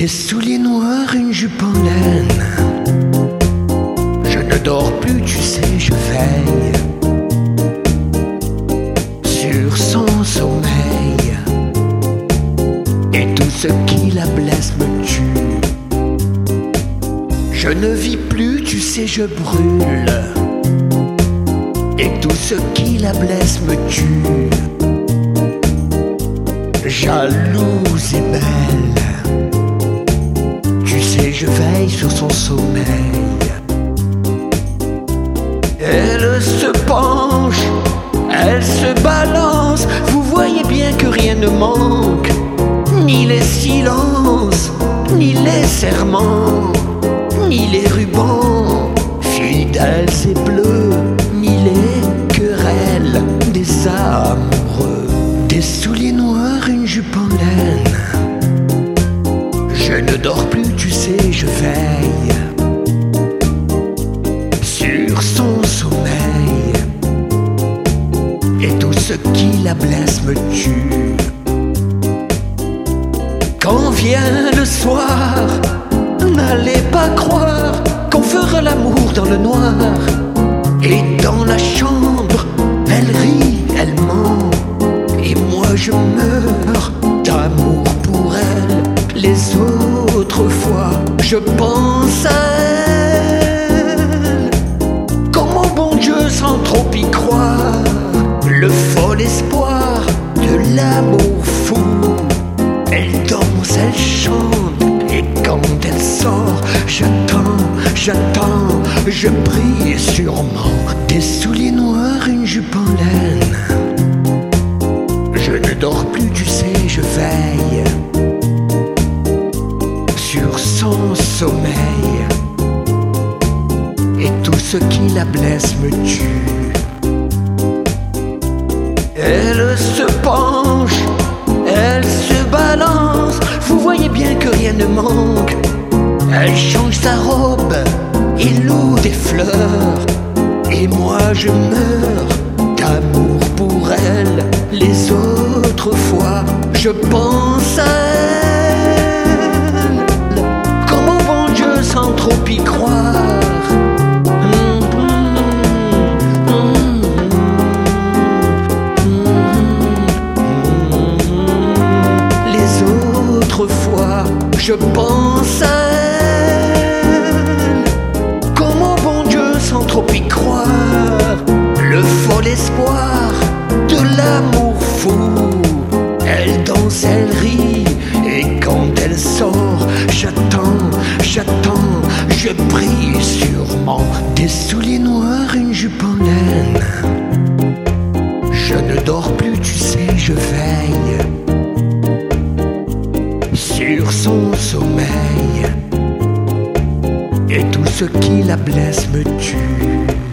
Des souliers noirs, une jupe en laine. Je ne dors plus, tu sais, je veille sur son sommeil. Et tout ce qui la blesse me tue. Je ne vis plus, tu sais, je brûle. Et tout ce qui la blesse me tue. Jalouse et belle, tu sais, je veille sur son sommeil. Elle se penche, elle se balance. Vous voyez bien que rien ne manque, ni les silences, ni les serments, ni les rubans fidèles et bleus, ni les querelles des amoureux. Des souliers noirs, une jupe en laine. Je ne dors plus, tu sais, je veille sur son sommeil. Et tout ce qui la blesse me tue. Quand vient le soir, n'allez pas croire qu'on fera l'amour dans le noir. Et dans la chambre, elle rit, elle ment. Et moi je meurs d'amour pour elle. Les autres fois, je pense à elle. Comment bon Dieu sans trop y croire. Le fol espoir de l'amour fou. Elle danse, elle chante. Et quand elle sort, j'attends, je prie sûrement. Des souliers noirs, une jupe en laine. Je ne dors plus, tu sais, je veille sur son sommeil. Et tout ce qui la blesse me tue. Elle se penche, elle se balance. Vous voyez bien que rien ne manque. Elle change sa robe et loue des fleurs. Et moi je meurs d'amour pour elle. Les autres fois, je pense à elle. Comment bon Dieu sans trop y croire. Les autres fois, je pense à elle. Comment bon Dieu sans trop y croire. Le fol espoir de l'amour fou. Elle danse, elle rit. Et quand elle sort, j'attends, je prie sûrement. Des souliers noirs, une jupe en laine. Je ne dors plus, tu sais, je veille sur son sommeil. Et tout ce qui la blesse me tue.